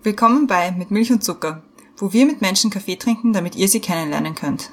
Willkommen bei Mit Milch und Zucker, wo wir mit Menschen Kaffee trinken, damit ihr sie kennenlernen könnt.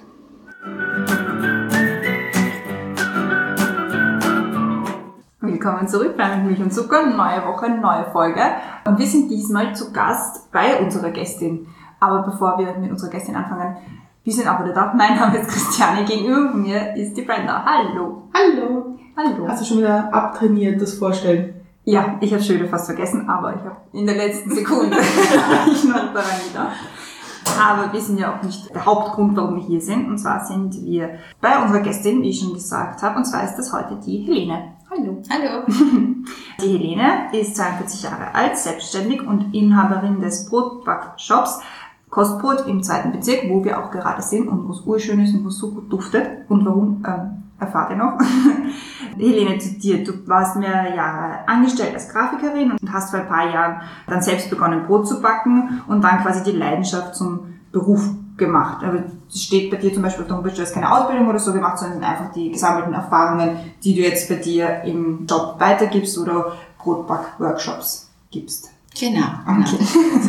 Willkommen zurück bei Mit Milch und Zucker, neue Woche, neue Folge. Und wir sind diesmal zu Gast bei unserer Gästin. Aber bevor wir mit unserer Gästin anfangen, wir sind auch wieder da. Mein Name ist Christiane, gegenüber von mir ist die Brenda. Hallo. Hallo. Hallo. Hast du schon wieder abtrainiert, das Vorstellen? Ja, ich habe schon wieder fast vergessen, aber ich habe in der letzten Sekunde ich noch daran gedacht. Aber wir sind ja auch nicht der Hauptgrund, warum wir hier sind. Und zwar sind wir bei unserer Gästin, wie ich schon gesagt habe. Und zwar ist das heute die Helene. Hallo. Hallo. Die Helene ist 42 Jahre alt, selbstständig und Inhaberin des Brotbackshops Kostbrot im 2. Bezirk, wo wir auch gerade sind und wo es urschön ist und wo es so gut duftet. Und warum, erfahrt ihr noch. Helene, zu dir. Du warst mehrere Jahre angestellt als Grafikerin und hast vor ein paar Jahren dann selbst begonnen, Brot zu backen und dann quasi die Leidenschaft zum Beruf gemacht. Aber es steht bei dir zum Beispiel auf der Homepage, du hast keine Ausbildung oder so gemacht, sondern einfach die gesammelten Erfahrungen, die du jetzt bei dir im Job weitergibst oder Brotback-Workshops gibst. Genau. Okay.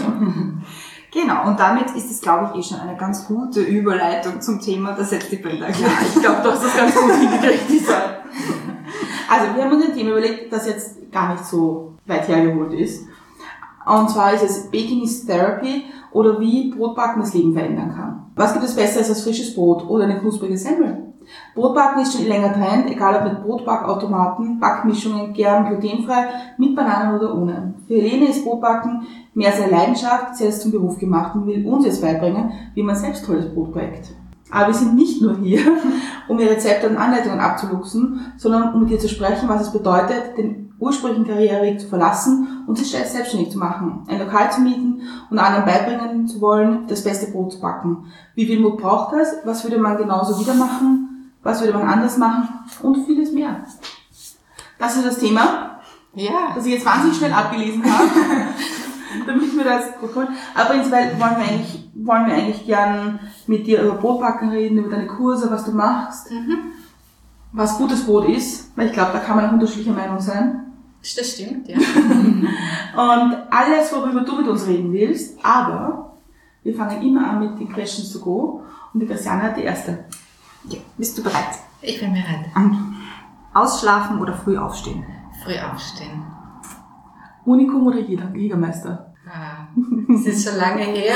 Genau, und damit ist es, glaube ich, schon eine ganz gute Überleitung zum Thema, das setzt die Brenda gleich. Ja, ich glaube, du hast das ganz gut hingekriegt, dieser. Also, wir haben uns ein Thema überlegt, das jetzt gar nicht so weit hergeholt ist. Und zwar ist es Baking is Therapy oder wie Brotbacken das Leben verändern kann. Was gibt es besser als frisches Brot oder eine knusprige Semmel? Brotbacken ist schon länger Trend, egal ob mit Brotbackautomaten, Backmischungen, gern, glutenfrei, mit Bananen oder ohne. Für Helene ist Brotbacken mehr seine Leidenschaft, sie hat es zum Beruf gemacht und will uns jetzt beibringen, wie man selbst tolles Brot backt. Aber wir sind nicht nur hier, um ihr Rezepte und Anleitungen abzuluxen, sondern um mit ihr zu sprechen, was es bedeutet, den ursprünglichen Karriereweg zu verlassen und sich selbstständig zu machen, ein Lokal zu mieten und anderen beibringen zu wollen, das beste Brot zu backen. Wie viel Mut braucht das? Was würde man genauso wieder machen? Was würde man anders machen? Und vieles mehr. Das ist das Thema, das ich jetzt wahnsinnig schnell abgelesen habe, damit wir das bekommen. Aber prinzipiell wollen wir eigentlich gern mit dir über Brotbacken reden, über deine Kurse, was du machst, was gutes Brot ist, weil ich glaube, da kann man auch unterschiedlicher Meinung sein. Das stimmt, ja. Und alles, worüber du mit uns reden willst, aber wir fangen immer an mit den Questions to go und die Christiane hat die erste. Ja, bist du bereit? Ich bin bereit. Ausschlafen oder früh aufstehen? Früh aufstehen. Unikum oder Jägermeister? Das ist schon lange her.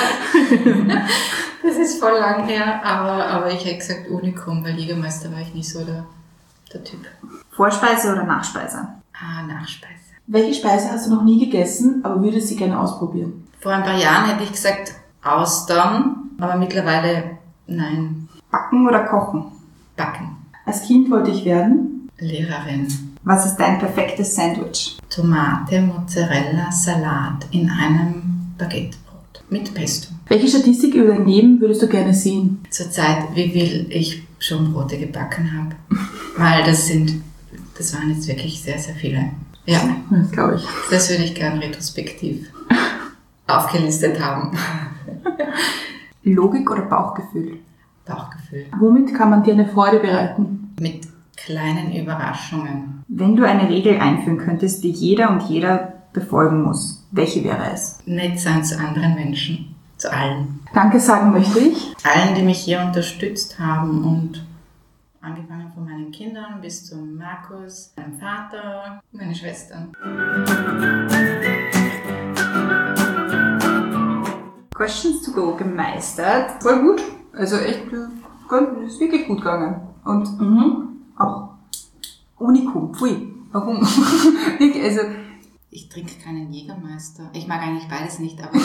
Das ist voll lang her, aber ich hätte gesagt Unikum, weil Jägermeister war ich nicht so der Typ. Vorspeise oder Nachspeise? Nachspeise. Welche Speise hast du noch nie gegessen, aber würdest sie gerne ausprobieren? Vor ein paar Jahren hätte ich gesagt Austern, aber mittlerweile nein. Backen oder kochen? Backen. Als Kind wollte ich werden? Lehrerin. Was ist dein perfektes Sandwich? Tomate, Mozzarella, Salat in einem Baguettebrot mit Pesto. Welche Statistik über dein Leben würdest du gerne sehen? Zurzeit, wie viel ich schon Brote gebacken habe. Weil das waren jetzt wirklich sehr, sehr viele. Ja, Das glaube ich. das würde ich gern retrospektiv aufgelistet haben. Logik oder Bauchgefühl? Bauchgefühl. Womit kann man dir eine Freude bereiten? Mit kleinen Überraschungen. Wenn du eine Regel einführen könntest, die jeder und jeder befolgen muss, welche wäre es? Nett sein zu anderen Menschen. Zu allen. Danke sagen möchte ich. Allen, die mich hier unterstützt haben und angefangen von meinen Kindern bis zum Markus, meinem Vater, meine Schwestern. Questions to go gemeistert. Voll gut. Also echt, ist wirklich gut gegangen. Und auch Unikum. Pfui. Warum? Also, Ich trinke keinen Jägermeister. Ich mag eigentlich beides nicht, aber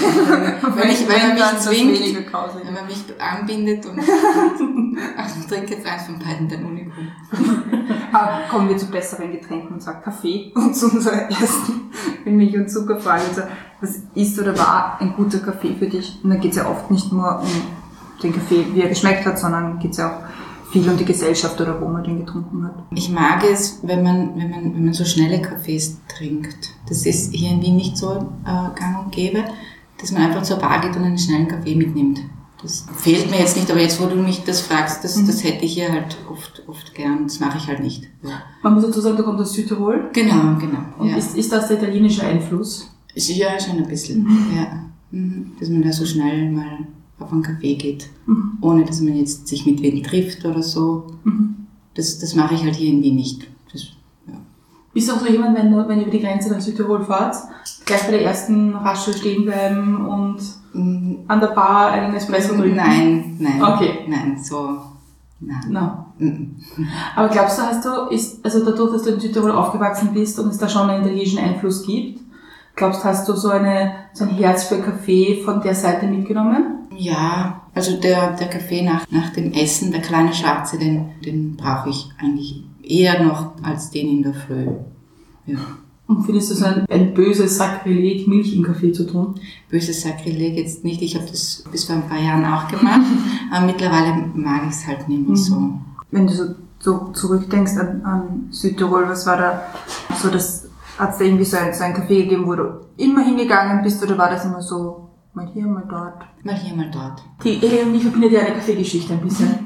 wenn man mich anbindet und ich trinke jetzt eins von beiden, dann Unikum. Aber kommen wir zu besseren Getränken und zwar Kaffee und zu unserer ersten Milch- und Zuckerfrage. Also, was ist oder war ein guter Kaffee für dich? Und da geht es ja oft nicht nur um den Kaffee, wie er geschmeckt hat, sondern geht es ja auch viel um die Gesellschaft oder wo man den getrunken hat. Ich mag es, wenn man so schnelle Kaffees trinkt. Das ist hier in Wien nicht so gang und gäbe, dass man einfach zur Bar geht und einen schnellen Kaffee mitnimmt. Das fehlt mir jetzt nicht, aber jetzt, wo du mich das fragst, das hätte ich hier halt oft gern. Das mache ich halt nicht. Ja. Man muss dazu sagen, du kommst aus Südtirol. Genau. Und ja. ist das der italienische Einfluss? Ja, schon ein bisschen, ja. Dass man da so schnell mal auf einen Kaffee geht, ohne dass man jetzt sich mit wem trifft oder so. Das mache ich halt hier in Wien nicht. Bist du auch so jemand, wenn ihr über die Grenze nach Südtirol fahrt, gleich bei der ersten Rasche stehen bleiben und an der Bar einen Espresso trinken? Nein. Okay. Nein, so. Nein. No. Aber glaubst du, also dadurch, dass du in Südtirol aufgewachsen bist und es da schon einen italienischen Einfluss gibt, glaubst du, hast du so ein Herz für Kaffee von der Seite mitgenommen? Ja, also der Kaffee nach dem Essen, der kleine Schwarze, den brauche ich eigentlich eher noch als den in der Früh. Ja. Und findest du so ein böses Sakrileg, Milch in Kaffee zu tun? Böses Sakrileg jetzt nicht. Ich habe das bis vor ein paar Jahren auch gemacht. Aber mittlerweile mag ich es halt nicht mehr so. Wenn du so zurückdenkst an Südtirol, was war da so hat es da irgendwie so ein Café gegeben, wo du immer hingegangen bist, oder war das immer so, mal hier, mal dort? Mal hier, mal dort. Die Eli und ich verbindet ja eine Kaffeegeschichte ein bisschen.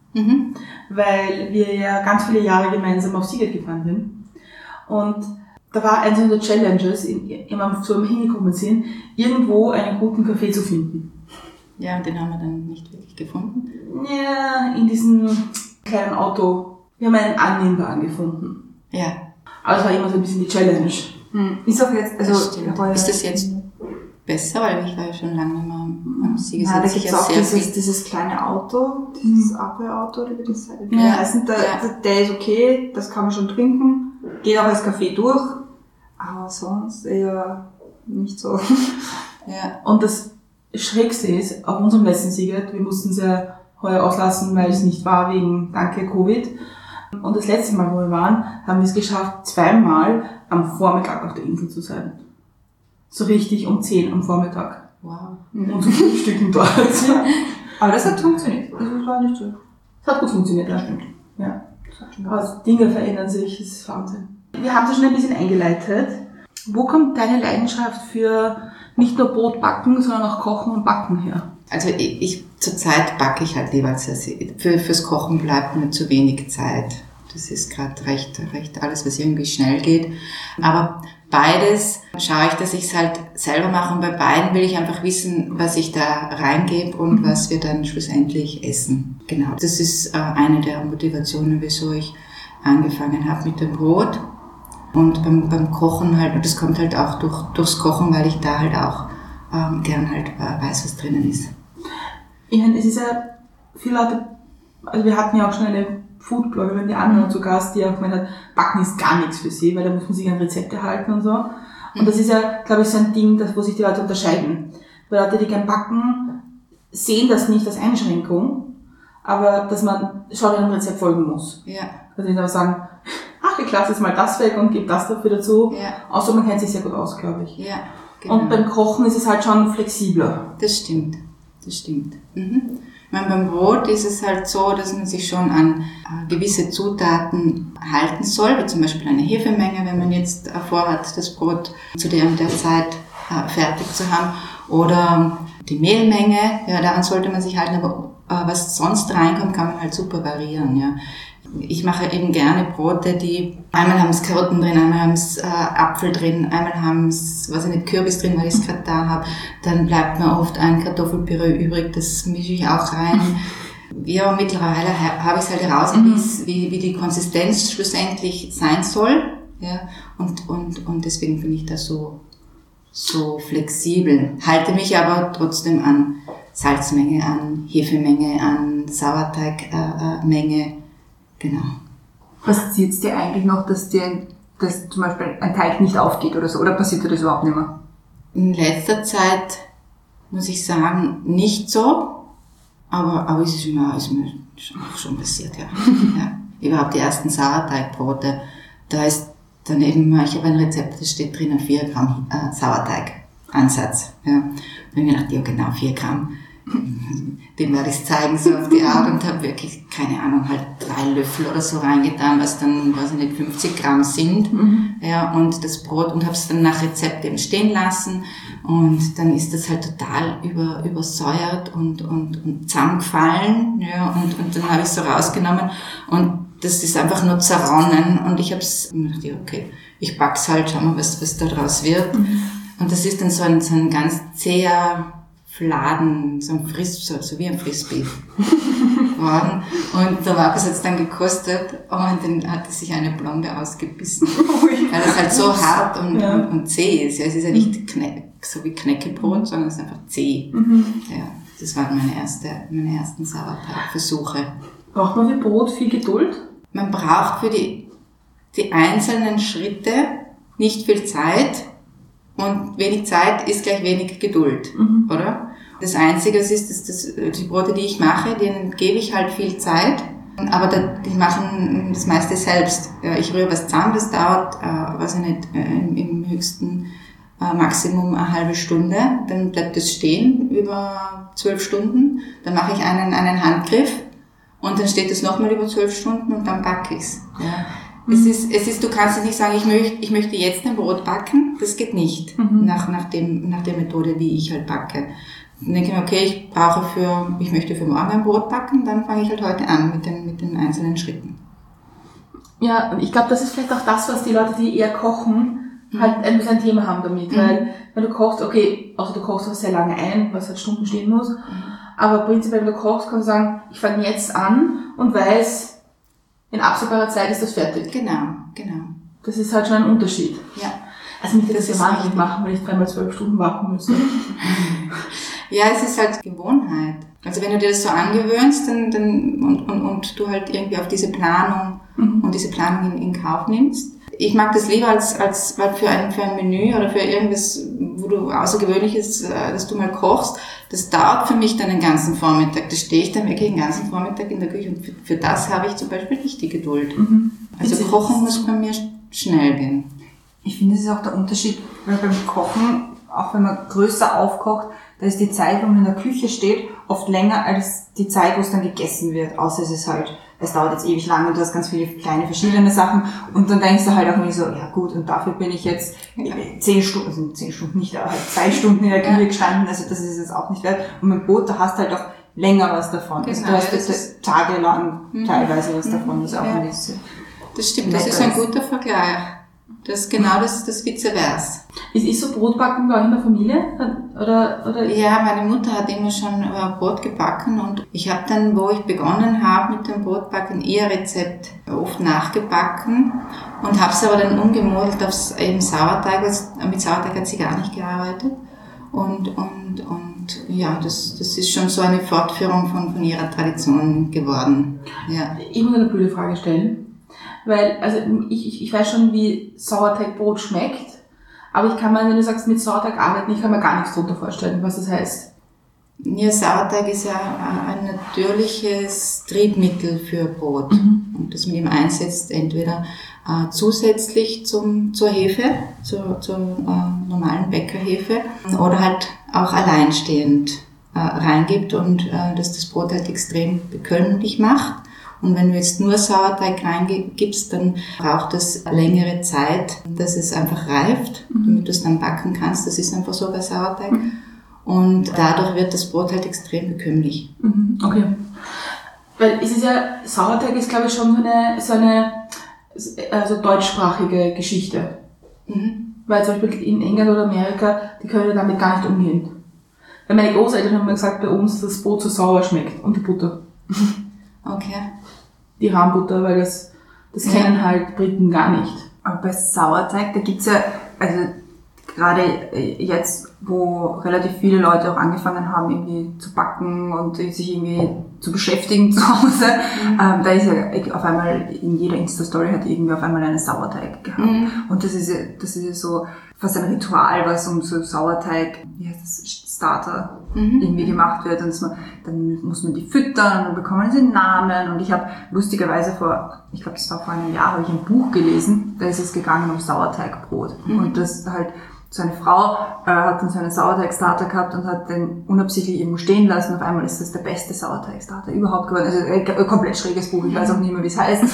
Weil wir ja ganz viele Jahre gemeinsam auf Siget gefahren sind. Und da war eins unserer Challenges, immer so hingekommen sind, irgendwo einen guten Kaffee zu finden. Ja, und den haben wir dann nicht wirklich gefunden. Ja, in diesem kleinen Auto. Wir haben einen Annehmbaren gefunden. Ja. Aber es war immer so ein bisschen die Challenge. Ist auch jetzt, also, ist das jetzt besser, weil ich war ja schon lange nicht mehr am Siegesitz. Ja, da gibt es auch dieses kleine Auto, dieses Apple-Auto, oder wie das heißt. Der ist okay, das kann man schon trinken, geht auch als Kaffee durch, aber sonst eher nicht so. Ja. Und das Schrägste ist, auf unserem letzten Siget, wir mussten es ja heuer auslassen, weil es nicht war wegen, danke, Covid. Und das letzte Mal, wo wir waren, haben wir es geschafft, 2-mal am Vormittag auf der Insel zu sein. So richtig um 10 am Vormittag. Wow. Und zu Frühstücken dort. Aber das hat funktioniert. Das war nicht so. Das hat gut funktioniert, das stimmt. Ja. Aber Dinge verändern sich, das ist Wahnsinn. Wir haben es ja schon ein bisschen eingeleitet. Wo kommt deine Leidenschaft für nicht nur Brot backen, sondern auch Kochen und Backen her? Also zurzeit backe ich halt lieber. Fürs Kochen bleibt mir zu wenig Zeit. Das ist gerade recht alles, was irgendwie schnell geht. Aber beides schaue ich, dass ich es halt selber mache. Und bei beiden will ich einfach wissen, was ich da reingebe und was wir dann schlussendlich essen. Genau. Das ist eine der Motivationen, wieso ich angefangen habe mit dem Brot. Und beim Kochen halt, das kommt halt auch durchs Kochen, weil ich da halt auch gern halt weiß, was drinnen ist. Ich meine, es ist ja, viele Leute, also wir hatten ja auch schon eine Foodbloggerin, die Anna zu Gast, die auch gemeint hat, Backen ist gar nichts für sie, weil da muss man sich an Rezepte halten und so. Und das ist ja, glaube ich, so ein Ding, wo sich die Leute unterscheiden. Weil Leute, die gern backen, sehen das nicht als Einschränkung, aber dass man schon einem Rezept folgen muss. Ja. Also die aber sagen, ach, ich lasse jetzt mal das weg und gebe das dafür dazu. Ja. Außer man kennt sich sehr gut aus, glaube ich. Ja, genau. Und beim Kochen ist es halt schon flexibler. Das stimmt. Ich meine, beim Brot ist es halt so, dass man sich schon an gewisse Zutaten halten soll, wie zum Beispiel eine Hefemenge, wenn man jetzt vorhat, das Brot zu der und der Zeit fertig zu haben, oder die Mehlmenge, ja, daran sollte man sich halten, aber was sonst reinkommt, kann man halt super variieren, ja. Ich mache eben gerne Brote, die einmal haben es Karotten drin, einmal haben es Apfel drin, einmal haben es, Kürbis drin, weil ich es gerade da habe. Dann bleibt mir oft ein Kartoffelpüree übrig, das mische ich auch rein. Ja, und mittlerweile habe ich es halt heraus, wie die Konsistenz schlussendlich sein soll. Ja, und deswegen bin ich da so flexibel. Halte mich aber trotzdem an Salzmenge, an Hefemenge, an Sauerteigmenge. Genau. Passiert es dir eigentlich noch, dass zum Beispiel ein Teig nicht aufgeht oder so? Oder passiert dir das überhaupt nicht mehr? In letzter Zeit, muss ich sagen, nicht so. Aber es ist mir schon passiert, ja. Ja. Überhaupt die ersten Sauerteigbrote. Da ist dann eben, ich habe ein Rezept, da steht drinnen 4 Gramm Sauerteigansatz. Ja. Dann habe ich mir gedacht, ja genau, 4 Gramm. Den werde ich zeigen, so auf die Art, und habe wirklich, keine Ahnung, halt 3 Löffel oder so reingetan, was dann, 50 Gramm sind, ja, und das Brot, und habe es dann nach Rezept eben stehen lassen, und dann ist das halt total übersäuert und zusammengefallen, ja, und dann habe ich es so rausgenommen, und das ist einfach nur zerronnen, und ich habe es gedacht, ja, okay, ich back's halt, schauen wir, was da draus wird. Und Und das ist dann so ein ganz zäher Fladen, so wie ein Frisbee geworden. Und der Markus hat es dann gekostet und dann hat er sich eine Blonde ausgebissen. Weil es halt so hart und zäh ist. Ja, es ist ja nicht so wie Knäckebrot, sondern es ist einfach zäh. Ja, das waren meine ersten Sauerteigversuche. Braucht man für Brot viel Geduld? Man braucht für die einzelnen Schritte nicht viel Zeit. Und wenig Zeit ist gleich wenig Geduld, oder? Das Einzige ist, die Brote, die ich mache, denen gebe ich halt viel Zeit, aber die machen das meiste selbst. Ich rühre was zusammen, das dauert, weiß ich nicht, im höchsten Maximum eine halbe Stunde. Dann bleibt es stehen über 12 Stunden. Dann mache ich einen Handgriff und dann steht es nochmal über 12 Stunden und dann backe ich's. Ja. Es ist, du kannst jetzt nicht sagen, ich möchte jetzt ein Brot backen. Das geht nicht. Nach der Methode, wie ich halt backe. Dann denke ich mir, okay, ich möchte für morgen ein Brot backen, dann fange ich halt heute an mit den einzelnen Schritten. Ja, und ich glaube, das ist vielleicht auch das, was die Leute, die eher kochen, halt ein Thema haben damit. Weil, wenn du kochst, okay, also du kochst auch sehr lange ein, was halt Stunden stehen muss. Aber prinzipiell, wenn du kochst, kannst du sagen, ich fange jetzt an und weiß, in absehbarer Zeit ist das fertig. Genau. Das ist halt schon ein Unterschied. Ja. Also mich das ja wahnsinnig machen, wenn ich 3x12 Stunden warten müsste. Ja, es ist halt Gewohnheit. Also wenn du dir das so angewöhnst, und du halt irgendwie auf diese Planung und diese Planung in Kauf nimmst. Ich mag das lieber als für ein Menü oder für irgendwas, wo du Außergewöhnliches, dass du mal kochst. Das dauert für mich dann den ganzen Vormittag. Da stehe ich dann wirklich den ganzen Vormittag in der Küche und für das habe ich zum Beispiel nicht die Geduld. Also Kochen muss bei mir schnell gehen. Ich finde, es ist auch der Unterschied, weil beim Kochen, auch wenn man größer aufkocht, da ist die Zeit, wo man in der Küche steht, oft länger als die Zeit, wo es dann gegessen wird. Außer es dauert jetzt ewig lang und du hast ganz viele kleine verschiedene Sachen. Und dann denkst du halt auch irgendwie so, ja gut, und dafür bin ich jetzt 10 Stunden, also 10 Stunden nicht, aber halt 2 Stunden in der Küche gestanden. Also das ist jetzt auch nicht wert. Und mit Brot, da hast du halt auch länger was davon. Genau, also du hast jetzt tagelang teilweise was davon. Das ist auch ein bisschen. Das stimmt, das ist ein guter Vergleich. Das ist genau das Vice versa. Ist so Brotbacken bei euch in der Familie? Oder? Ja, meine Mutter hat immer schon Brot gebacken und ich habe dann, wo ich begonnen habe mit dem Brotbacken, ihr Rezept oft nachgebacken und habe es aber dann umgemodelt aufs eben Sauerteig. Mit Sauerteig hat sie gar nicht gearbeitet. Und ja, das ist schon so eine Fortführung von ihrer Tradition geworden. Ja. Ich muss eine blöde Frage stellen. Weil, also ich weiß schon, wie Sauerteigbrot schmeckt, aber ich kann mir, wenn du sagst, mit Sauerteig arbeiten, ich kann mir gar nichts drunter vorstellen, was das heißt. Ja, Sauerteig ist ja ein natürliches Triebmittel für Brot. Und das man ihm einsetzt, entweder zusätzlich zur Hefe, zur normalen Bäckerhefe, oder halt auch alleinstehend reingibt und das Brot halt extrem bekömmlich macht. Und wenn du jetzt nur Sauerteig reingibst, dann braucht es längere Zeit, dass es einfach reift, damit du es dann backen kannst. Das ist einfach so bei Sauerteig. Und dadurch wird das Brot halt extrem bekömmlich. Okay. Weil es ist ja, Sauerteig ist glaube ich schon so eine also deutschsprachige Geschichte. Weil zum Beispiel in England oder Amerika, die können damit gar nicht umgehen. Weil meine Großeltern haben mir gesagt, bei uns das Brot so sauer schmeckt und die Butter. Okay. Die Rahmbutter, weil das kennen halt Briten gar nicht. Aber bei Sauerteig, da gibt's ja, also gerade jetzt, wo relativ viele Leute auch angefangen haben, irgendwie zu backen und sich irgendwie zu beschäftigen zu Hause, da ist ja auf einmal in jeder Insta-Story hat irgendwie auf einmal einen Sauerteig gehabt. Und das ist ja so fast ein Ritual, was um so Sauerteig, wie heißt das, Starter irgendwie gemacht wird. Und dann muss man die füttern und dann bekommen sie Namen. Und ich habe lustigerweise ich glaube, das war vor einem Jahr, habe ich ein Buch gelesen, da ist es gegangen um Sauerteigbrot. Und das halt so eine Frau hat dann so einen Sauerteig-Starter gehabt und hat den unabsichtlich irgendwo stehen lassen. Auf einmal ist das der beste Sauerteig-Starter überhaupt geworden. Also ein komplett schräges Buch. Ich weiß auch nicht mehr, wie es heißt.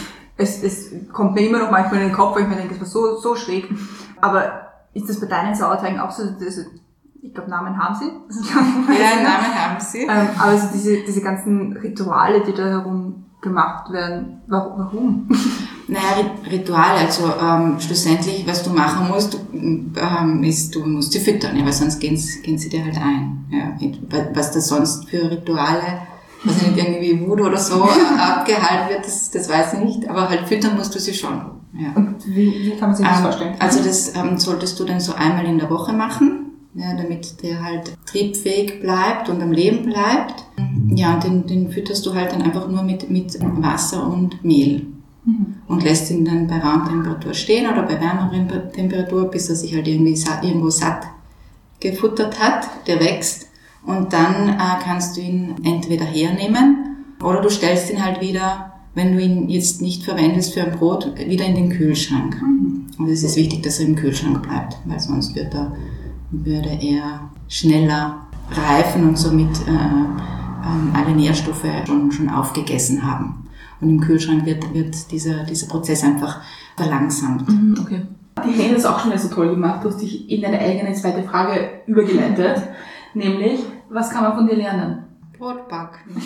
Es kommt mir immer noch manchmal in den Kopf, weil ich mir denke, es war so schräg. Aber ist das bei deinen Sauerteigen auch so? Ich glaube, Namen haben sie. Ja, Namen haben sie. Aber so diese ganzen Rituale, die da herum gemacht werden, warum? Naja, Rituale, also schlussendlich, was du machen musst, ist, du musst sie füttern, ja, weil sonst gehen sie dir halt ein. Ja. Was da sonst für Rituale, was nicht irgendwie Voodoo oder so abgehalten wird, das weiß ich nicht, aber halt füttern musst du sie schon. Ja. Und wie kann man sich das vorstellen? Also das solltest du dann so einmal in der Woche machen, ja, damit der halt triebfähig bleibt und am Leben bleibt. Ja, und den fütterst du halt dann einfach nur mit Wasser und Mehl. Und lässt ihn dann bei Raumtemperatur stehen oder bei wärmeren Temperatur, bis er sich halt irgendwo satt gefuttert hat, der wächst. Und dann kannst du ihn entweder hernehmen oder du stellst ihn halt wieder, wenn du ihn jetzt nicht verwendest für ein Brot, wieder in den Kühlschrank. Und es ist wichtig, dass er im Kühlschrank bleibt, weil sonst würde er schneller reifen und somit alle Nährstoffe schon aufgegessen haben. Und im Kühlschrank wird dieser Prozess einfach verlangsamt. Okay. Die Helene hat es auch schon mal so toll gemacht. Du hast dich in deine eigene zweite Frage übergeleitet. Nämlich, was kann man von dir lernen? Brotbacken.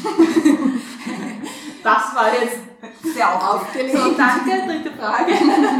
Das war jetzt sehr aufgelegt. So, danke. Dritte Frage.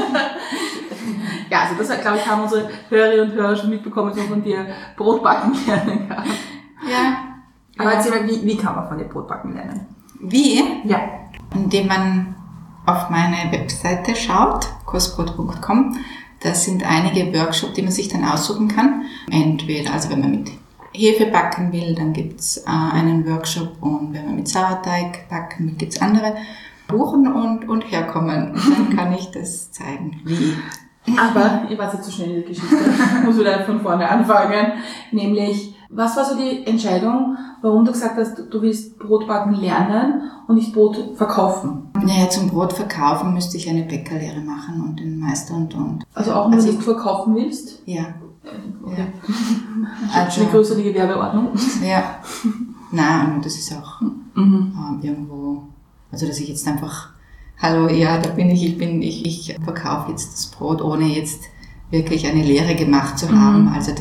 Ja, also das, glaube ich, haben unsere Hörerinnen und Hörer schon mitbekommen, dass man von dir Brotbacken lernen kann. Ja. Aber erzähl mal, wie kann man von dir Brotbacken lernen? Wie? Ja. Indem man auf meine Webseite schaut, kostbrot.com. Da sind einige Workshops, die man sich dann aussuchen kann. Entweder, also wenn man mit Hefe backen will, dann gibt's einen Workshop, und wenn man mit Sauerteig backen will, gibt's andere. Buchen und herkommen. Und dann kann ich das zeigen, wie. Aber ihr wart jetzt zu schnell in der Geschichte. Muss wieder von vorne anfangen. Nämlich, was war so die Entscheidung, warum du gesagt hast, du willst Brotbacken lernen und nicht Brot verkaufen? Naja, zum Brot verkaufen müsste ich eine Bäckerlehre machen und den Meister und. Also auch nur, dass du verkaufen willst? Ja. Okay. Ja. Also eine größere Gewerbeordnung? Ja. Nein, das ist auch irgendwo, also dass ich jetzt einfach, hallo, ja, da bin ich verkaufe jetzt das Brot, ohne jetzt wirklich eine Lehre gemacht zu haben. Also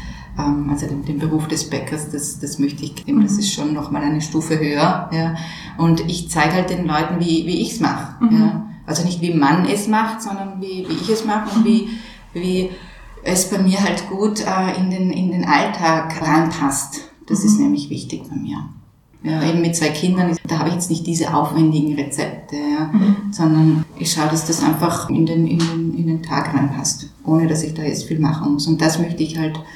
den Beruf des Bäckers, das möchte ich geben, das ist schon nochmal eine Stufe höher. Ja. Und ich zeige halt den Leuten, wie ich es mache. Ja. Also nicht wie man es macht, sondern wie ich es mache und wie es bei mir halt gut in den Alltag reinpasst. Das ist nämlich wichtig bei mir. Ja, eben mit 2 Kindern, da habe ich jetzt nicht diese aufwendigen Rezepte, ja, sondern ich schaue, dass das einfach in den Tag reinpasst, ohne dass ich da jetzt viel machen muss. Und das möchte ich halt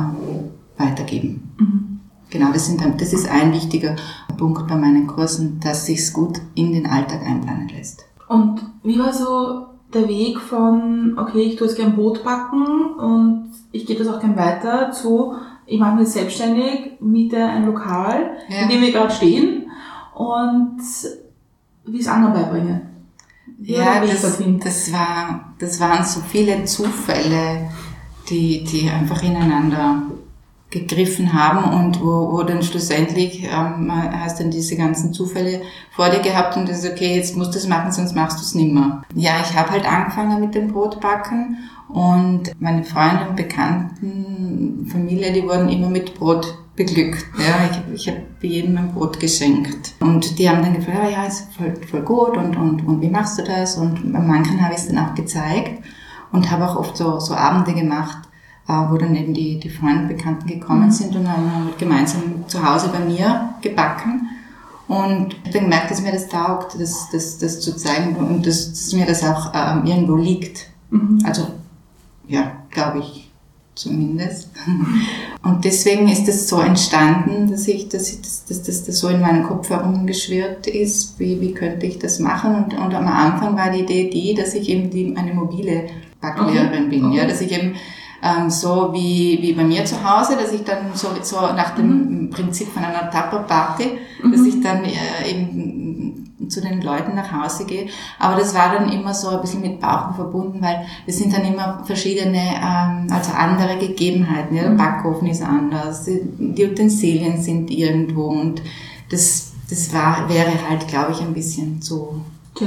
weitergeben. Genau, das ist ein wichtiger Punkt bei meinen Kursen, dass sich's gut in den Alltag einplanen lässt. Und wie war so der Weg von, okay, ich tue jetzt gern Brot backen und ich gebe das auch gern weiter, zu, ich mache mich selbstständig, miete ein Lokal, in dem wir gerade stehen, und wie es anderen beibringen? Ja, das waren so viele Zufälle, die einfach ineinander gegriffen haben und wo dann schlussendlich hast dann diese ganzen Zufälle vor dir gehabt und das ist okay, jetzt musst du es machen, sonst machst du es nimmer. Ja, ich habe halt angefangen mit dem Brotbacken und meine Freunde und Bekannten, Familie, die wurden immer mit Brot beglückt. Ja, ich habe jedem ein Brot geschenkt und die haben dann gefragt, ja, ist voll gut und wie machst du das? Und bei manchen habe ich es dann auch gezeigt und habe auch oft so Abende gemacht, wo dann eben die Freunde und Bekannten gekommen sind und haben gemeinsam zu Hause bei mir gebacken. Und ich habe dann gemerkt, dass mir das taugt, das zu zeigen und dass mir das auch irgendwo liegt. Also, ja, glaube ich zumindest. Und deswegen ist das so entstanden, dass das so in meinem Kopf herumgeschwirrt ist, wie könnte ich das machen. Und am Anfang war die Idee dass ich eben eine mobile Backlehrerin bin, ja, dass ich eben so wie bei mir zu Hause, dass ich dann so nach dem Prinzip von einer Tupper-Party, dass ich dann eben zu den Leuten nach Hause gehe. Aber das war dann immer so ein bisschen mit Bauchen verbunden, weil es sind dann immer verschiedene, also andere Gegebenheiten. Ja, der Backofen ist anders, die Utensilien sind irgendwo und das wäre halt, glaube ich, ein bisschen zu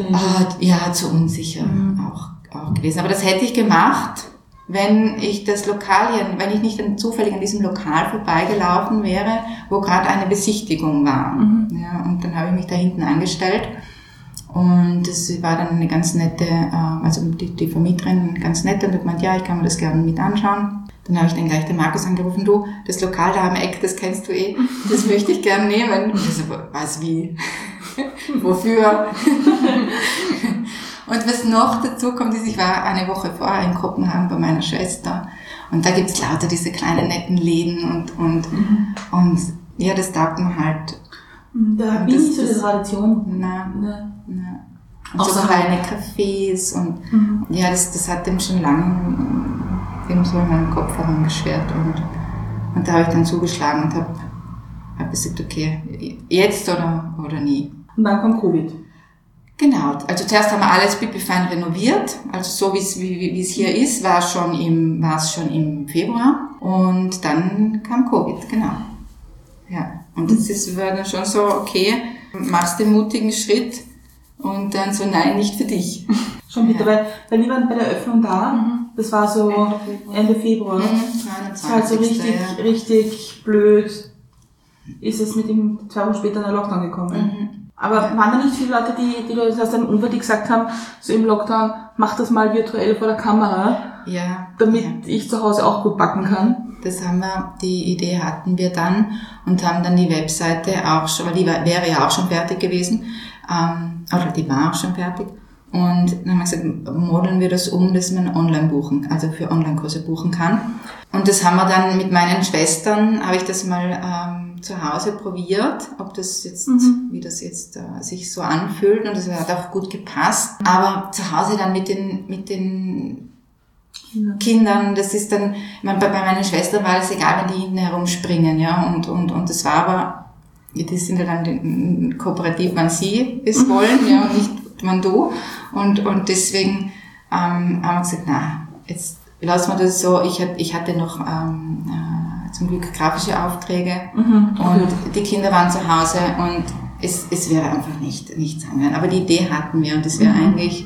unsicher auch gewesen. Aber das hätte ich gemacht, wenn ich nicht dann zufällig an diesem Lokal vorbeigelaufen wäre, wo gerade eine Besichtigung war. Ja, und dann habe ich mich da hinten angestellt Und das war dann eine ganz nette, also die Vermieterin ganz nett und hat gemeint, ja, ich kann mir das gerne mit anschauen. Dann habe ich dann gleich den Markus angerufen, du, das Lokal da am Eck, das kennst du eh, das möchte ich gerne nehmen. Und ich so, was, wie? Wofür? Und was noch dazu kommt, ist, ich war eine Woche vorher in Kopenhagen bei meiner Schwester und da gibt's lauter diese kleinen netten Läden und ja, das taugt mir halt. Da bin ich so die Tradition. Nein. Und so kleine Cafés und ja, das hat dem schon lange eben so in meinem Kopf herumgeschwert und da habe ich dann zugeschlagen und hab gesagt, okay, jetzt oder nie. Und dann kommt Covid. Genau, also zuerst haben wir alles pipifein renoviert, also so wie es hier ist, war es schon im Februar und dann kam Covid, genau. Ja, und das war dann schon so, okay, machst den mutigen Schritt und dann so, nein, nicht für dich. Schon bitter, weil wir waren bei der Öffnung da, das war so Ende Februar. Das war halt so richtig blöd, ist es mit dem 2 Wochen später in der Lockdown gekommen. Aber waren da nicht viele Leute, die du aus deinem Umfeld gesagt haben, so im Lockdown, mach das mal virtuell vor der Kamera, damit ich zu Hause auch gut backen kann? Das haben wir, die Idee hatten wir dann und haben dann die Webseite auch schon, weil die wäre ja auch schon fertig gewesen, oder die war auch schon fertig. Und dann haben wir gesagt, modeln wir das um, dass man online buchen, also für Online-Kurse buchen kann. Und das haben wir dann mit meinen Schwestern, habe ich das mal zu Hause probiert, ob das jetzt, wie das jetzt sich so anfühlt, und das hat auch gut gepasst. Aber zu Hause dann mit den Kindern, das ist dann, bei meinen Schwestern war es egal, wenn die hinten herumspringen, ja, und das war aber, die sind ja dann kooperativ, wann sie es wollen, ja, und nicht wann du, und deswegen haben wir gesagt, na, jetzt lassen wir das so. Ich hatte noch zum Glück grafische Aufträge und die Kinder waren zu Hause und es wäre einfach nichts angegangen. Aber die Idee hatten wir und es wäre eigentlich,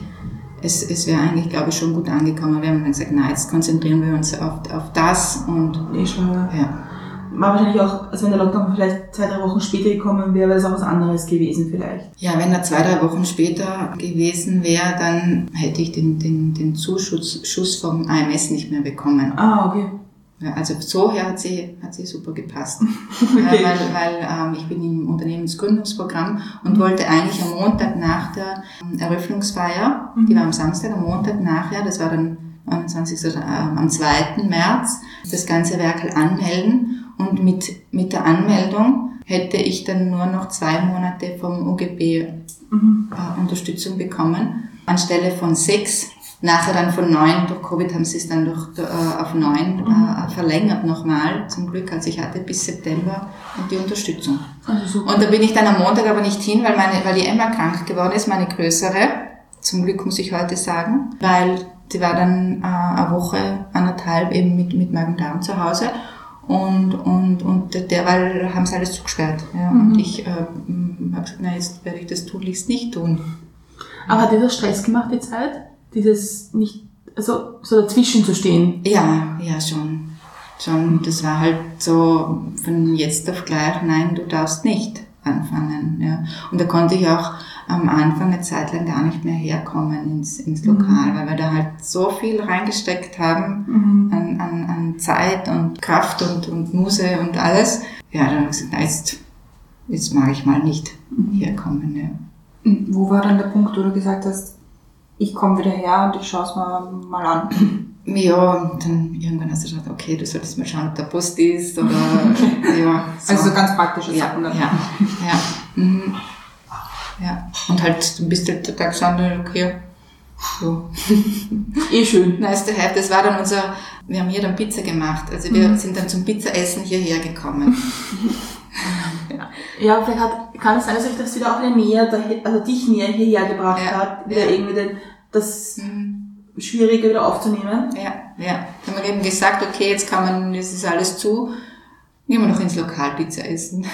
glaube ich, schon gut angekommen. Wir haben dann gesagt, na, jetzt konzentrieren wir uns auf das und ja. War wahrscheinlich auch, also wenn der Lockdown vielleicht 2-3 Wochen später gekommen wäre, wäre das auch was anderes gewesen vielleicht. Ja, wenn er 2-3 Wochen später gewesen wäre, dann hätte ich den Zuschuss vom AMS nicht mehr bekommen. Ah, okay. Ja, also so her hat sie super gepasst. Okay. Weil ich bin im Unternehmensgründungsprogramm und wollte eigentlich am Montag nach der Eröffnungsfeier, die war am Samstag, am Montag nachher, das war dann 29. Oder am 2. März, das ganze Werk anmelden. Und mit der Anmeldung hätte ich dann nur noch 2 Monate vom UGB Unterstützung bekommen, anstelle von 6. Nachher dann von 9, durch Covid haben sie es dann auf 9 verlängert nochmal, zum Glück. Also ich hatte bis September die Unterstützung. Also und da bin ich dann am Montag aber nicht hin, weil die Emma krank geworden ist, meine Größere. Zum Glück muss ich heute sagen, weil sie war dann eine Woche, 1,5 eben mit Magen-Darm zu Hause. Und derweil haben sie alles zugesperrt. Ja. Und ich habe gesagt, na, jetzt werde ich das tunlichst nicht tun. Aber hat dir das Stress gemacht, die Zeit? Dieses nicht, also so dazwischen zu stehen? Ja, schon. Das war halt so von jetzt auf gleich, nein, du darfst nicht anfangen. Ja. Und da konnte ich auch am Anfang eine Zeit lang gar nicht mehr herkommen ins Lokal, weil wir da halt so viel reingesteckt haben an Zeit und Kraft und Muse und alles. Ja, dann habe ich gesagt, na, jetzt mag ich mal nicht herkommen. Ja. Wo war dann der Punkt, wo du gesagt hast, ich komme wieder her und ich schaue es mir mal an? Ja, und dann irgendwann hast du gesagt, okay, du solltest mal schauen, ob der Post ist oder ja. So. Also so ganz praktische Sachen dann. Ja. Und halt, du bist halt total gestanden, okay. So. Schön. Nice to have. Das war dann wir haben hier dann Pizza gemacht. Also wir sind dann zum Pizzaessen hierher gekommen. Ja, vielleicht kann es sein, dass euch das wieder auch näher, also dich näher hierher gebracht hat, wieder irgendwie das Schwierige wieder aufzunehmen. Ja. Dann haben wir eben gesagt, okay, jetzt ist alles zu, gehen wir noch ins Lokal Pizza essen.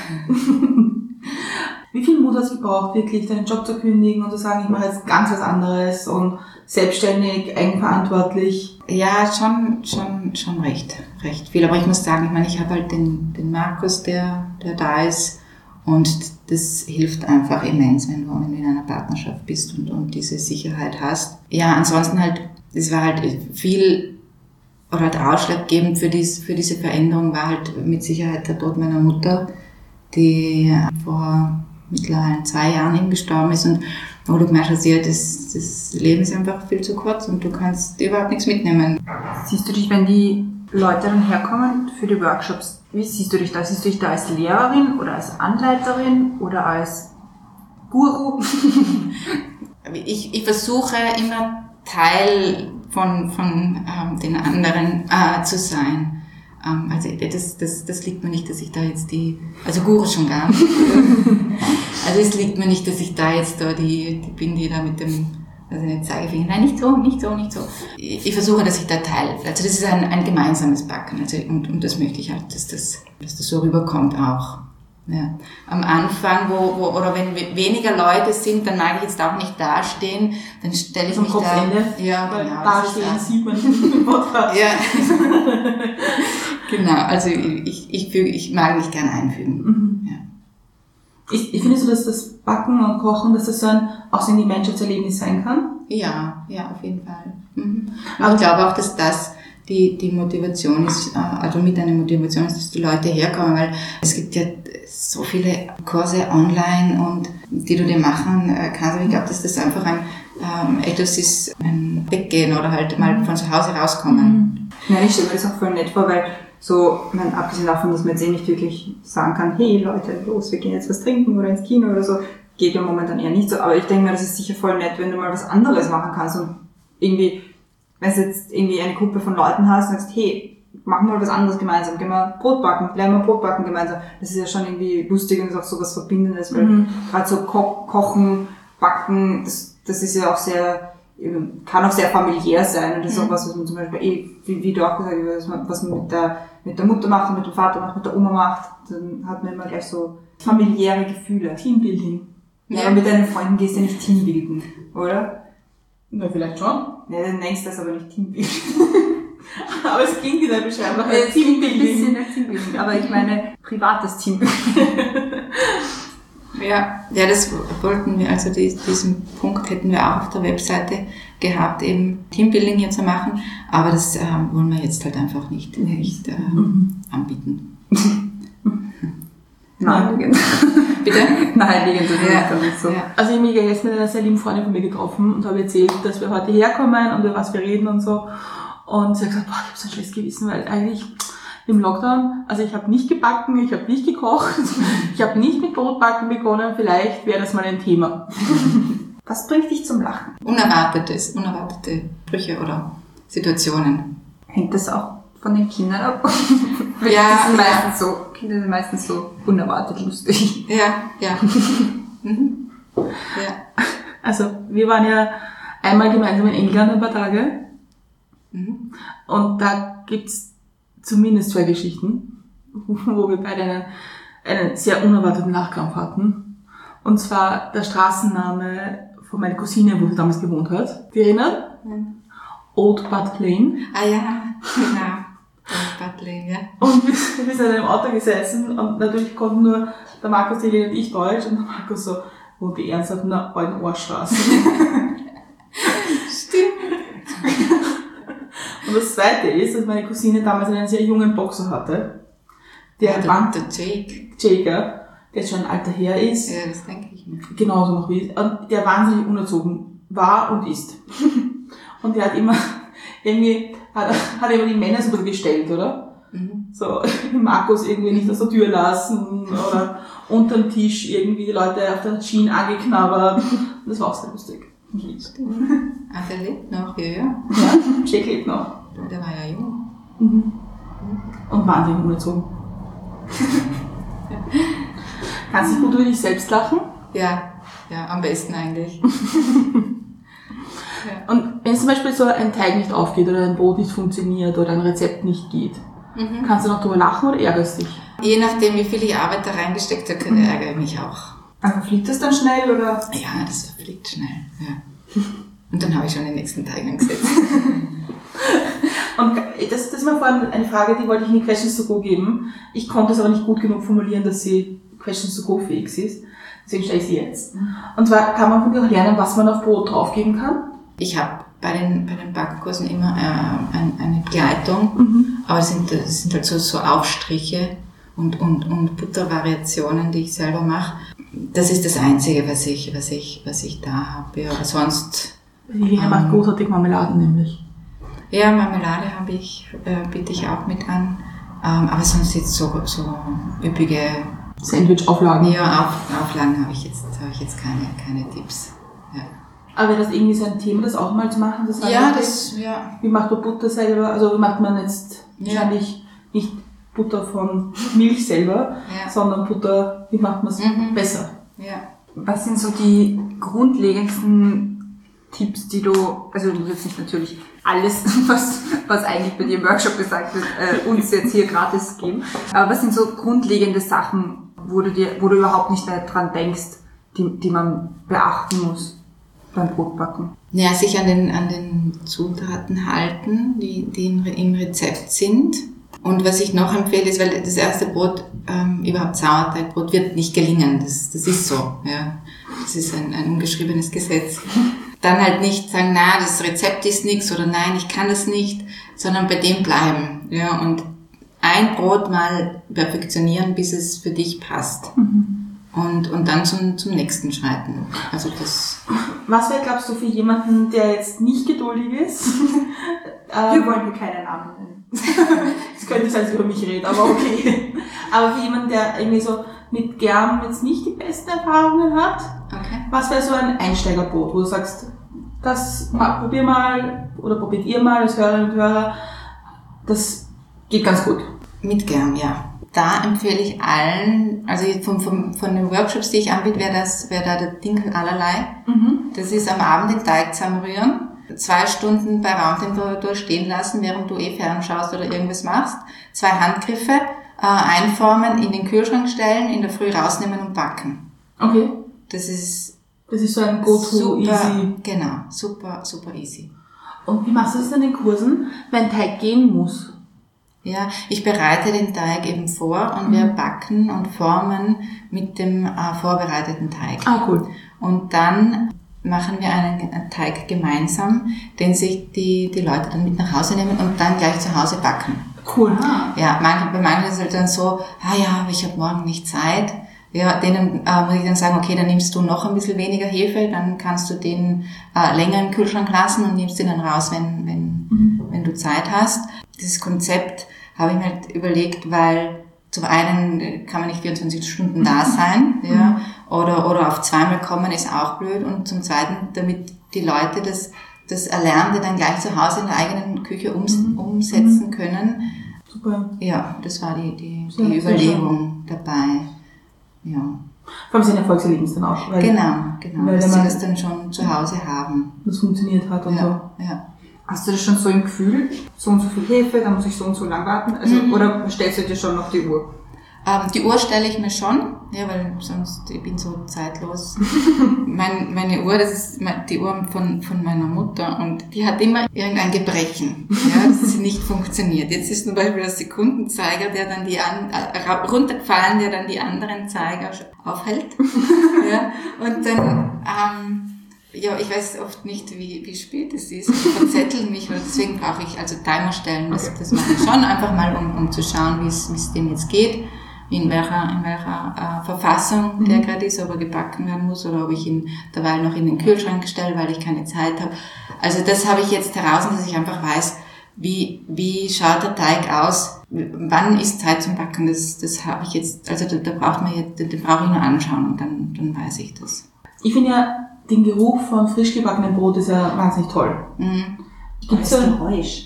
Wie viel Mut hat es gebraucht, wirklich deinen Job zu kündigen und zu sagen, ich mache jetzt ganz was anderes und selbstständig, eigenverantwortlich? Ja, schon recht viel. Aber ich muss sagen, ich habe halt den Markus, der da ist, Und das hilft einfach immens, wenn du in einer Partnerschaft bist und diese Sicherheit hast. Ja, ansonsten halt, das war halt viel, oder halt ausschlaggebend für diese Veränderung war halt mit Sicherheit der Tod meiner Mutter, die vor mittlerweile 2 Jahren eben gestorben ist und wo du gemerkt hast, ja, das Leben ist einfach viel zu kurz und du kannst überhaupt nichts mitnehmen. Siehst du dich, wenn die Leute dann herkommen für die Workshops, wie siehst du dich da? Siehst du dich da als Lehrerin oder als Anleiterin oder als Guru? Ich versuche immer Teil von den anderen zu sein. Also das liegt mir nicht, dass ich da jetzt also Guru schon gar nicht. Also es liegt mir nicht, dass ich da jetzt die bin, die da mit dem, also nicht Zeigefinger, nein, nicht so. Ich versuche, dass ich da teile. Also das ist ein gemeinsames Backen, also und das möchte ich halt, dass das so rüberkommt auch. Ja. Am Anfang, oder wenn weniger Leute sind, dann mag ich jetzt auch nicht dastehen, dann stelle ich mich Kopfende. da. Ja, genau. Dastehen sieht man im Podcast. Ja. Genau, also ich mag mich gern einfügen. Mhm. Ja. Ich finde so, dass das Backen und Kochen, dass das auch so ein Gemeinschaftserlebnis sein kann. Ja, auf jeden Fall. Mhm. Aber ich glaube auch, dass das die Motivation ist, also mit einer Motivation ist, dass die Leute herkommen, weil es gibt ja so viele Kurse online und die du dir machen kannst. Ich glaube, dass das einfach etwas ist, ein Weggehen oder halt mal von zu Hause rauskommen. Ja, ich stelle mir das auch voll nett vor, weil so, abgesehen davon, dass man jetzt nicht wirklich sagen kann, hey Leute, los, wir gehen jetzt was trinken oder ins Kino oder so, geht ja momentan eher nicht so, aber ich denke mir, das ist sicher voll nett, wenn du mal was anderes machen kannst und irgendwie, wenn du jetzt irgendwie eine Gruppe von Leuten hast und sagst, hey, machen wir mal was anderes gemeinsam, gehen wir Brot backen, lernen wir Brot backen gemeinsam. Das ist ja schon irgendwie lustig und ist auch so was Verbindendes, weil gerade so Kochen, Backen, das ist ja auch sehr, kann auch sehr familiär sein und das ist auch was man zum Beispiel, wie du auch gesagt hast, was man mit der Mutter macht, mit dem Vater macht, mit der Oma macht, dann hat man immer gleich so familiäre Gefühle. Teambuilding. Ja, aber mit deinen Freunden gehst du ja nicht Teambuilden, oder? Na, vielleicht schon. Ja, dann nennst du das aber nicht Teambuilding. Aber es klingt in der Beschreibung nach ein bisschen nach Teambuilding, aber ich meine privates Teambuilding. Ja, das wollten wir, also diesen Punkt hätten wir auch auf der Webseite gehabt, eben Teambuilding hier zu machen, aber das wollen wir jetzt halt einfach nicht anbieten. Naheliegend. Bitte? Naheliegend, das ist nicht so. Ja. Also ich habe mich jetzt mit einer sehr lieben Freundin von mir getroffen und habe erzählt, dass wir heute herkommen und über was wir reden und so. Und sie hat gesagt, boah, ich habe so ein schlechtes Gewissen, weil eigentlich im Lockdown, also ich habe nicht gebacken, ich habe nicht gekocht, ich habe nicht mit Brotbacken begonnen, vielleicht wäre das mal ein Thema. Was bringt dich zum Lachen? Unerwartete Sprüche oder Situationen. Hängt das auch von den Kindern ab? Ja, Kinder sind meistens so unerwartet lustig. Ja. Mhm. Ja. Also wir waren ja einmal gemeinsam in England ein paar Tage. Mhm. Und da gibt's zumindest 2 Geschichten, wo wir beide einen sehr unerwarteten Nachkampf hatten. Und zwar der Straßenname von meiner Cousine, wo sie damals gewohnt hat. Die erinnern? Old Butt Lane. Ah ja, genau. Old Butt Lane, ja. Und wir sind in einem Auto gesessen und natürlich konnten nur der Markus, die Helene und ich Deutsch und der Markus so, wohnt die ernsthaft in der alten Ohrstraße. Stimmt. Und das Zweite ist, dass meine Cousine damals einen sehr jungen Boxer hatte. Der Jake, der jetzt schon ein alter Herr ist. Ja, das denke ich mir. Genauso noch wie, und der wahnsinnig unerzogen war und ist. Und der hat immer, irgendwie, hat immer die Männer so ein bisschen gestellt, oder? Mhm. So, Markus irgendwie nicht aus der Tür lassen, oder unterm Tisch irgendwie die Leute auf der Schiene angeknabbert. Und das war auch sehr lustig. Ah, der lebt noch, ja. Ja, Jake lebt noch. Der war ja jung. Mhm. Und wahnsinnig unerzogen. Kannst du gut über dich selbst lachen? Ja, am besten eigentlich. Und wenn zum Beispiel so ein Teig nicht aufgeht oder ein Brot nicht funktioniert oder ein Rezept nicht geht, kannst du noch drüber lachen oder ärgerst dich? Je nachdem, wie viel Arbeit da reingesteckt habe, ärgere ich mich auch. Aber fliegt das dann schnell, oder? Ja, das fliegt schnell, ja. Und dann habe ich schon den nächsten Teig angesetzt. Und das ist mir vorhin eine Frage, die wollte ich in die Questions to Go geben. Ich konnte es aber nicht gut genug formulieren, dass sie Questions to Go fix ist. Deswegen stelle ich sie jetzt. Und zwar kann man von dir auch lernen, was man auf Brot draufgeben kann. Ich habe bei den Backkursen immer eine Begleitung, aber es sind halt so Aufstriche und Buttervariationen, die ich selber mache. Das ist das Einzige, was ich da habe. Ja, aber sonst... Die Lena macht großartig Marmeladen nämlich. Ja, Marmelade biete ich auch mit an. Aber sonst jetzt so üppige Sandwich-Auflagen. Ja, Auflagen habe ich jetzt keine Tipps. Ja. Aber wäre das irgendwie so ein Thema, das auch mal zu machen? Wie macht man Butter selber? Also wie macht man jetzt wahrscheinlich nicht Butter von Milch selber, sondern Butter, wie macht man es besser? Ja. Was sind so die grundlegendsten Tipps, die du willst nicht natürlich alles, was eigentlich bei dir im Workshop gesagt wird, uns jetzt hier gratis geben. Aber was sind so grundlegende Sachen, wo du überhaupt nicht dran denkst, die man beachten muss beim Brotbacken? Ja, sich an den Zutaten halten, die im Rezept sind. Und was ich noch empfehle, ist, weil das erste Brot, überhaupt Sauerteigbrot, wird nicht gelingen. Das ist so, ja. Das ist ein ungeschriebenes Gesetz. Dann halt nicht sagen, na, das Rezept ist nichts oder nein, ich kann das nicht, sondern bei dem bleiben, ja. Und ein Brot mal perfektionieren, bis es für dich passt. Und dann zum nächsten schreiten. Also das. Was wäre, glaubst du, für jemanden, der jetzt nicht geduldig ist? Wir wollen hier keinen Namen nennen. Das könnte sein, dass über mich redet, aber okay. Aber für jemanden, der irgendwie so mit Germ jetzt nicht die besten Erfahrungen hat, was wäre so ein Einsteigerbrot, wo du sagst, das probier mal oder probiert ihr mal als Hörerinnen und Hörer, das geht ganz gut. Mit Germ, ja. Da empfehle ich allen, also von den Workshops, die ich anbiete, wäre da der Dinkel allerlei. Das ist am Abend den Teig zusammenrühren, 2 Stunden bei Raumtemperatur stehen lassen, während du fernschaust oder irgendwas machst, 2 Handgriffe, einformen, in den Kühlschrank stellen, in der Früh rausnehmen und backen. Okay. Das ist so ein Go-To easy. Genau, super easy. Und wie machst du das dann in Kursen, wenn Teig gehen muss? Ja, ich bereite den Teig eben vor und wir backen und formen mit dem vorbereiteten Teig. Ah, cool. Und dann machen wir einen Teig gemeinsam, den sich die Leute dann mit nach Hause nehmen und dann gleich zu Hause backen. Cool. Ja, bei manchen ist es halt dann so, aber ich habe morgen nicht Zeit. Ja, denen muss ich dann sagen, okay, dann nimmst du noch ein bisschen weniger Hefe, dann kannst du den länger im Kühlschrank lassen und nimmst den dann raus, wenn du Zeit hast. Dieses Konzept habe ich mir halt überlegt, weil zum einen kann man nicht 24 Stunden da sein, ja, oder auf zweimal kommen ist auch blöd, und zum zweiten, damit die Leute das Erlernte dann gleich zu Hause in der eigenen Küche umsetzen können. Super. Ja, das war die Überlegung dabei. Ja. Vor allem sind Erfolgserlebnis dann auch. Genau, weil dass sie das dann schon zu Hause haben. Das funktioniert hat und so. Ja. Hast du das schon so im Gefühl? So und so viel Hefe, dann muss ich so und so lang warten? Also, oder stellst du dir schon noch die Uhr? Die Uhr stelle ich mir schon, ja, weil sonst, ich bin so zeitlos. Meine Uhr, das ist die Uhr von meiner Mutter, und die hat immer irgendein Gebrechen, ja, dass sie nicht funktioniert. Jetzt ist zum Beispiel der Sekundenzeiger, der dann runtergefallen, der dann die anderen Zeiger aufhält, ja, und dann, ich weiß oft nicht, wie spät es ist. Ich verzettel mich, und deswegen brauche ich also Timer stellen. Das mache ich schon einfach mal, um zu schauen, wie es dem jetzt geht, in welcher Verfassung der gerade ist, ob er gebacken werden muss oder ob ich ihn derweil noch in den Kühlschrank stelle, weil ich keine Zeit habe. Also das habe ich jetzt heraus, dass ich einfach weiß, wie schaut der Teig aus, wann ist Zeit zum Backen. Das habe ich jetzt, also da braucht man jetzt, den brauche ich nur anschauen, und dann weiß ich das. Ich finde ja, den Geruch von frisch gebackenen Brot ist ja wahnsinnig toll. Gibt's das Geräusch.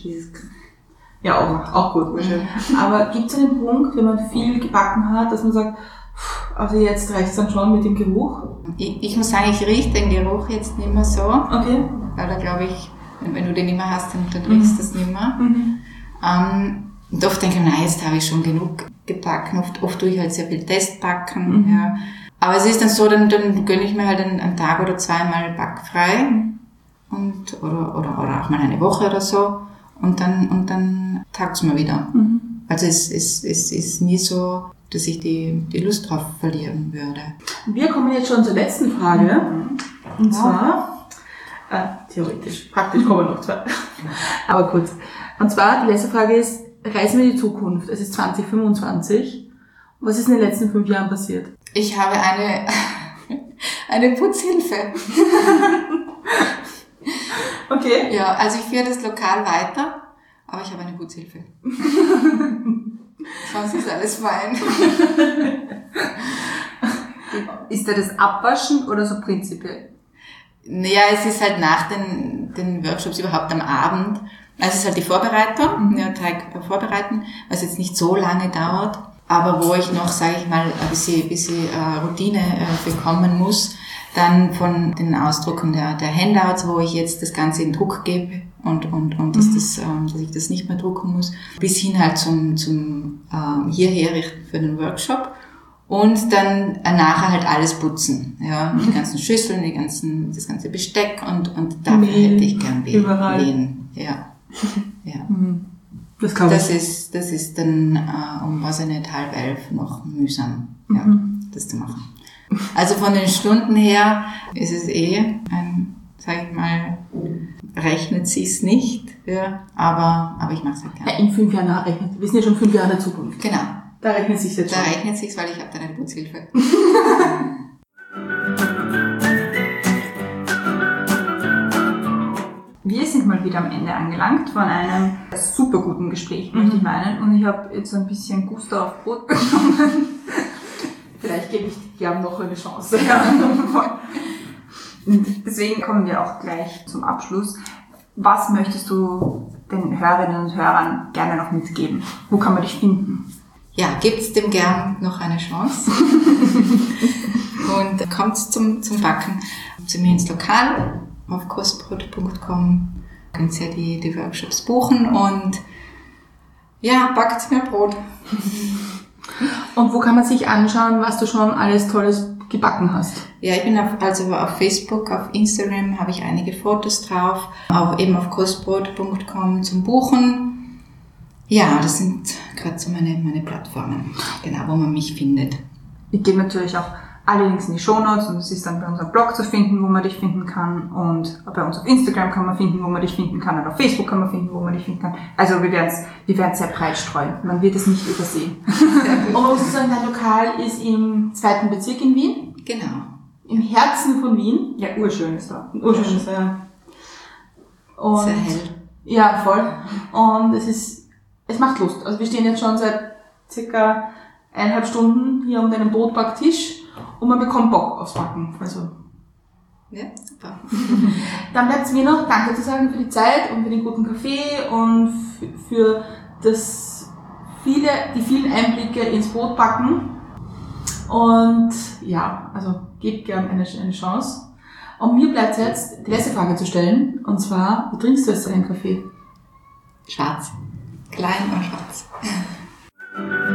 Ja, auch gut. Aber gibt es einen Punkt, wenn man viel gebacken hat, dass man sagt, also jetzt reicht's dann schon mit dem Geruch? Ich muss sagen, ich rieche den Geruch jetzt nicht mehr so. Okay. Weil da glaube ich, wenn du den nicht mehr hast, dann riechst du das nicht mehr. Und oft denke ich, jetzt habe ich schon genug gebacken. Oft tue ich halt sehr viel Testbacken. Ja. Aber es ist dann so, dann gönne ich mir halt einen Tag oder 2 mal backfrei oder auch mal eine Woche oder so, und dann tagt's mir wieder. Also es ist nie so, dass ich die Lust drauf verlieren würde. Wir kommen jetzt schon zur letzten Frage. Und zwar, theoretisch, praktisch kommen noch 2. Aber kurz. Und zwar, die letzte Frage ist, reisen wir in die Zukunft. Es ist 2025. Was ist in den letzten 5 Jahren passiert? Ich habe eine Putzhilfe. Okay. Ja, also ich führe das Lokal weiter, aber ich habe eine Putzhilfe. Sonst ist alles fein. Ist da das Abwaschen oder so prinzipiell? Naja, es ist halt nach den Workshops überhaupt am Abend. Also es ist halt die Vorbereitung, Teig vorbereiten, was jetzt nicht so lange dauert, aber wo ich noch, sage ich mal, ein bisschen Routine bekommen muss, dann von den Ausdrucken der Handouts, wo ich jetzt das Ganze in Druck gebe und dass ich das nicht mehr drucken muss, bis hin halt zum hierher richten für den Workshop. Und dann nachher halt alles putzen, ja, die ganzen Schüsseln, das ganze Besteck und dafür hätte ich gern wen. Ja. Das ist dann weiß ich nicht, 10:30 noch mühsam, ja, das zu machen. Also von den Stunden her ist es sag ich mal, rechnet sich's nicht, ja, aber ich mache es halt gerne. Ja, in 5 Jahren nachrechnet. Wir sind ja schon 5 Jahre in der Zukunft. Genau. Da rechnet sich's jetzt schon. Da rechnet sich's, weil ich habe dann eine Putzhilfe. Wir sind mal wieder am Ende angelangt von einem super guten Gespräch, möchte ich meinen. Und ich habe jetzt so ein bisschen Gusto auf Brot bekommen. Vielleicht gebe ich Jan noch eine Chance. Ja. Und deswegen kommen wir auch gleich zum Abschluss. Was möchtest du den Hörerinnen und Hörern gerne noch mitgeben? Wo kann man dich finden? Ja, gebt's dem gern noch eine Chance. Und kommt zum Backen zu mir ins Lokal auf kostbrot.com. Könnt ihr die Workshops buchen und ja, backt mir Brot. Und wo kann man sich anschauen, was du schon alles Tolles gebacken hast? Ja, ich bin auf Facebook, auf Instagram habe ich einige Fotos drauf, eben auf kostbrot.com zum Buchen. Ja, das sind gerade so meine Plattformen, genau, wo man mich findet. Ich gebe natürlich auch alle Links in die Shownotes und es ist dann bei unserem Blog zu finden, wo man dich finden kann, und bei uns auf Instagram kann man finden, wo man dich finden kann, und auf Facebook kann man finden, wo man dich finden kann. Also wir werden es sehr breit streuen. Man wird es nicht übersehen. Und man muss sagen, dein Lokal ist im 2. Bezirk in Wien. Genau. Im Herzen von Wien. Ja, urschön ist da. Urschön ist da, ja. Und sehr hell. Ja, voll. Und es macht Lust. Also wir stehen jetzt schon seit circa 1,5 Stunden hier um deinen Brotbacktisch und man bekommt Bock aufs Backen. Also. Ja, super. Dann bleibt es mir noch Danke zu sagen für die Zeit und für den guten Kaffee und für die vielen Einblicke ins Brotbacken. Und ja, also gebt gern eine Chance. Und mir bleibt jetzt die letzte Frage zu stellen, und zwar, wie trinkst du jetzt deinen Kaffee? Schwarz. Klein und schwarz.